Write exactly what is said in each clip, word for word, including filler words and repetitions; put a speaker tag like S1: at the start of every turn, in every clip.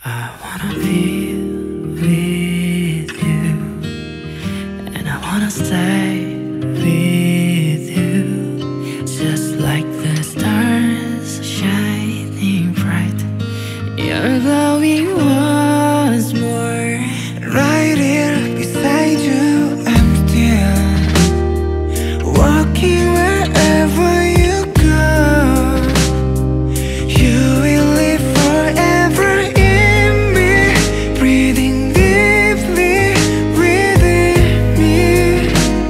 S1: I wanna be with you, and I wanna stay with you, just like the stars shining bright. You're glowing once more.
S2: Right here beside you, I'm still walking wherever you go. You will live forever in me, breathing deeply within me.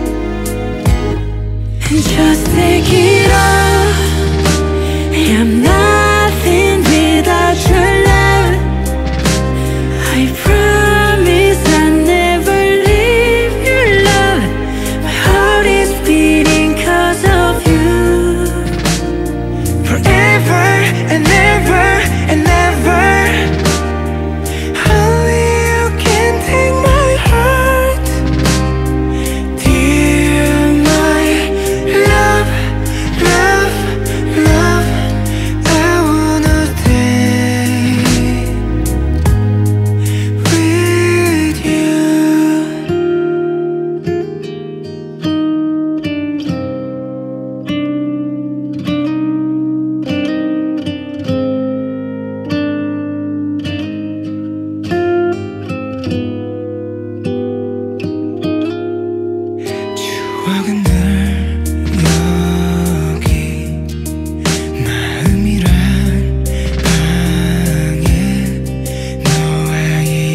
S1: And just take it all, I'm nothing without your love. I promise I'll never leave your love. My heart is beating 'cause of you.
S2: Forever and ever and ever, only you can take my heart. Dear my love, love, love, I wanna stay with you. 추억은 늘 여기, 마음이란 방에 너와의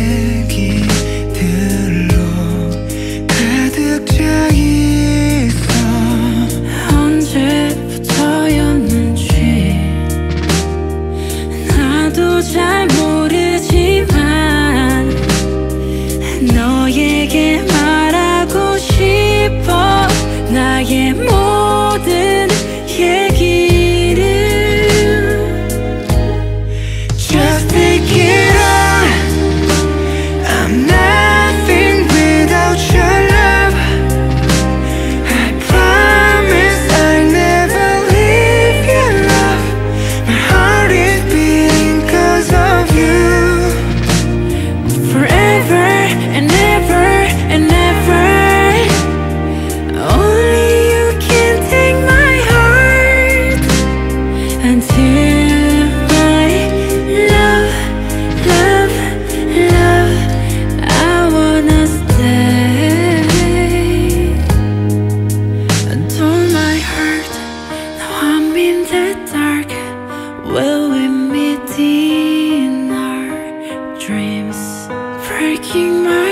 S2: 얘기들로 가득 차 있어.
S1: 언제부터였는지 나도 잘 모르지만 너에게 말하고 싶어, 나의 모든 얘기를.
S2: Just take it all, I'm nothing without your love. I promise I'll never leave your love. My heart is beating 'cause of you.
S1: Forever and ever and ever, only you can take my heart. Until my love, love, love, I wanna stay. Until my heart, now I'm in the dark. Will we meet in our dreams? Breaking my